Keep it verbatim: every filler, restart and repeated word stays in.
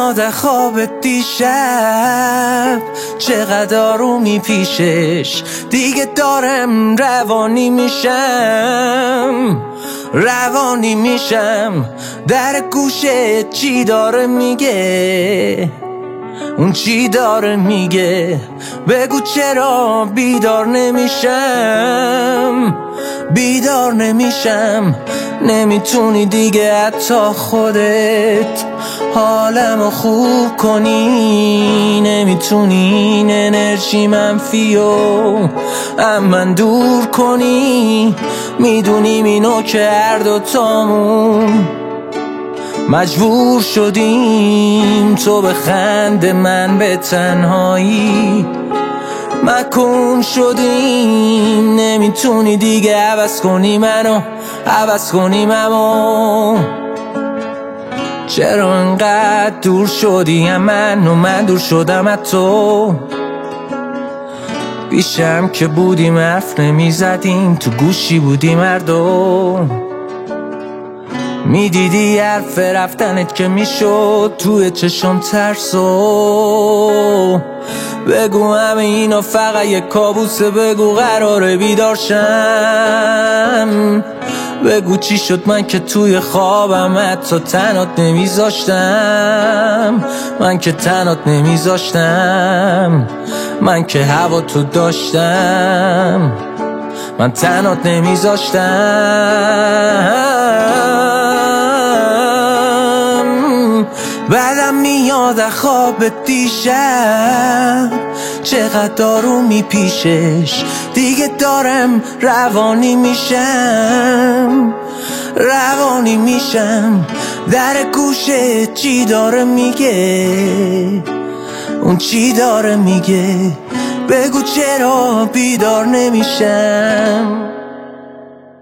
میاد خواب دیشب، چقدر آرومی پیشش، دیگه دارم روانی میشم روانی میشم. در گوشه چی داره میگه، اون چی داره میگه، بگو چرا بیدار نمیشم بیدار نمیشم. نمیتونی دیگه حتی خودت حالمو خوب کنی، نمیتونی این انرژی منفیو من دور کنی. میدونیم اینو که هر دوتامون مجبور شدیم، تو به خند من به تنهایی مکن شدیم. نمیتونی دیگه عوض کنی منو، عوض کنی منو. چرا انقدر دور شدی از من و من دور شدم از تو؟ پیشم که بودیم حرف نمیزدیم، تو گوشی بودیم هر دو. میدیدی حرف رفتنت که میشد توی چشم ترسو. بگو همه اینا فقط یک کابوسه، بگو قراره بیدار شم. بگو چی شد من که توی خوابم حتی تنات نمیذاشتم، من که تنات نمیذاشتم، من که هوا تو داشتم، من تنات نمیذاشتم. بعدم میاد خواب دیشب، چقدر آرومی پیشش، دیگه دارم روانی میشم روانی میشم. در گوشه چی داره میگه، اون چی داره میگه، بگو چرا بیدار نمیشم.